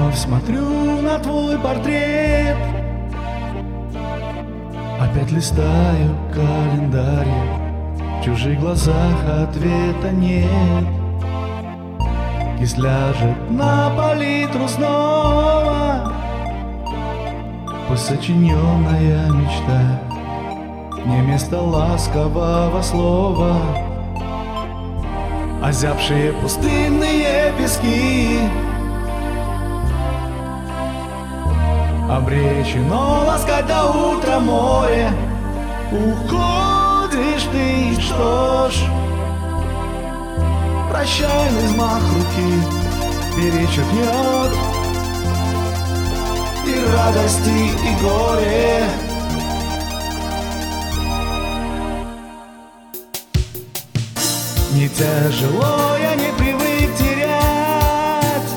вновь смотрю на твой портрет. Опять листаю календарь, в чужих глазах ответа нет. Кисть ляжет на палитру снова, пусть сочиненная мечта не место ласкового слова. Озябшие пустынные пески обречено ласкать до утра море. Уходишь ты, что ж, прощальный взмах руки перечеркнет и радости, и горе. Не тяжело, я не привык терять.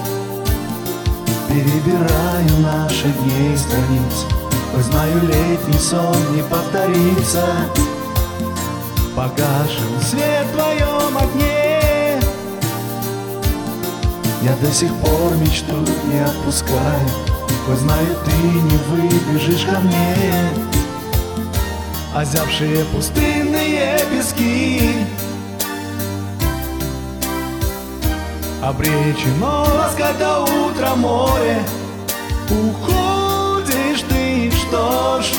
Перебираю наши дни страниц, хоть знаю, летний сон не повторится. Погашен свет в твоем окне, я до сих пор мечту не отпускаю, хоть знаю, ты не выбежишь ко мне. Озябшие пустынные пески обречено ласкать до утра море. Уходишь ты, что ж,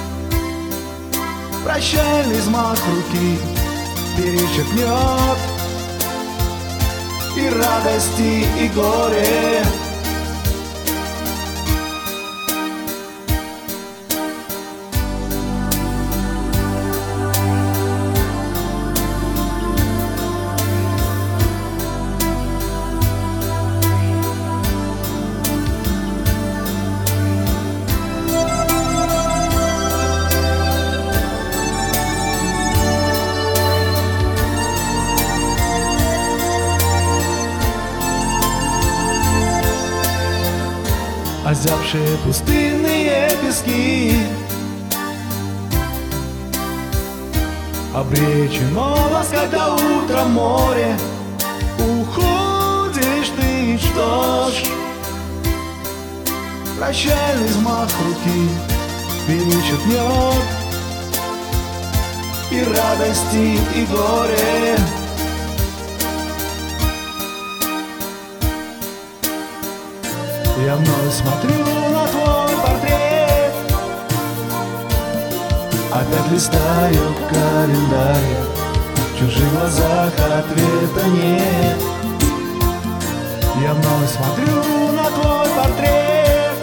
прощальный взмах руки перечеркнет и радости, и горе. Озябшие пустынные пески обречено ласкать до утра море. Уходишь ты, что ж, прощальный взмах руки перечеркнет и радости, и горе. Я вновь смотрю на твой портрет, опять листаю календарь, в чужих глазах ответа нет. Я вновь смотрю на твой портрет,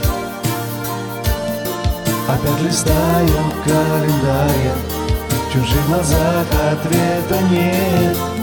опять листаю календарь, в чужих глазах ответа нет.